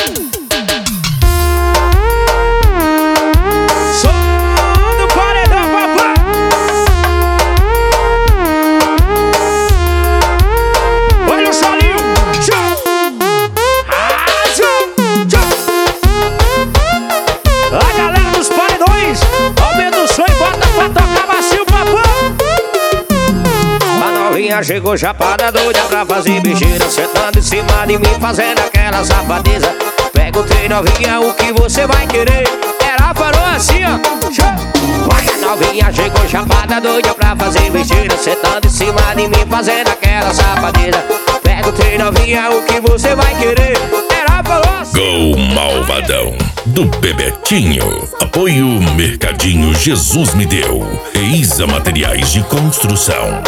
Chegou chapada, doida pra fazer besteira, sentando em cima de mim, fazendo aquela safadeza. Pega o trem, novinha, o que você vai querer? Ela falou assim, ó. Vai, a novinha chegou chapada, doida pra fazer besteira, sentando em cima de mim, fazendo aquela safadeza. Pega o trem, novinha, o que você vai querer? Ela falou assim. Gol Malvadão do Bebetinho. Apoio Mercadinho Jesus Me Deu e Isa Materiais de Construção.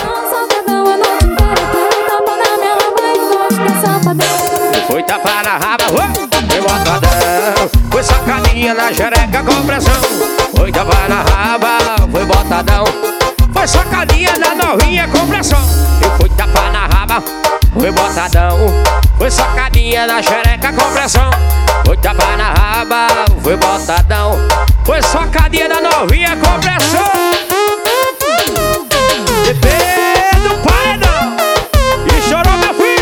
Foi tapa na raba, foi botadão. Foi sacadinha na xereca com pressão. Foi tapa na raba, foi botadão. Foi sacadinha na novinha com pressão. E foi tapa na raba, foi botadão. Foi sacadinha na xereca com pressão. Foi tapa na raba, foi botadão. Foi sacadinha na novinha com pressão. Bebê do paredão. E chorou meu filho.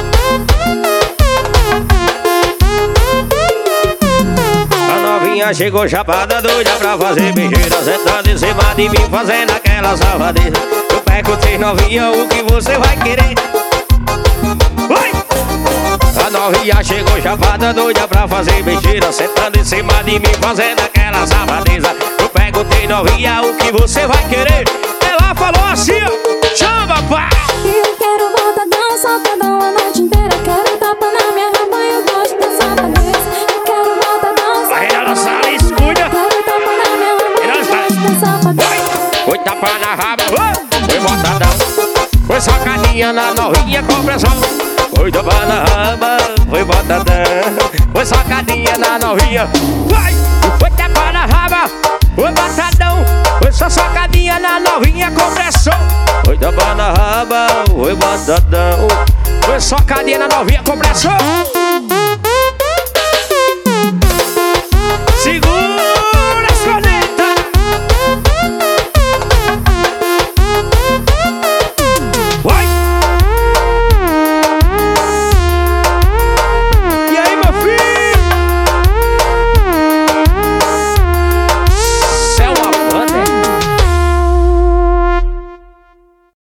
Chegou chapada, doida pra fazer besteira, sentando em cima de mim, fazendo aquela safadeza. Eu pego três, novinha, o que você vai querer? Oi! A novinha chegou chapada, doida pra fazer besteira, sentando em cima de mim, fazendo aquela safadeza. Eu pego três, novinha, o que você vai querer? Ela falou assim, ó, chama, pá! Eu quero botadão, safadão a noite inteira. Quero tapa na minha raba, eu gosto da safadeza. Eu quero botadão, safadão. Foi tapa na raba, foi botadão. Foi sacadinha na novinha com pressão. Foi tapa na raba, foi botadão. Foi sacadinha na novinha. Foi tapa na raba, foi botadão. Foi só sacadinha na novinha com pressão. Foi tapa na raba, foi botadão. Foi sacadinha na novinha com pressão.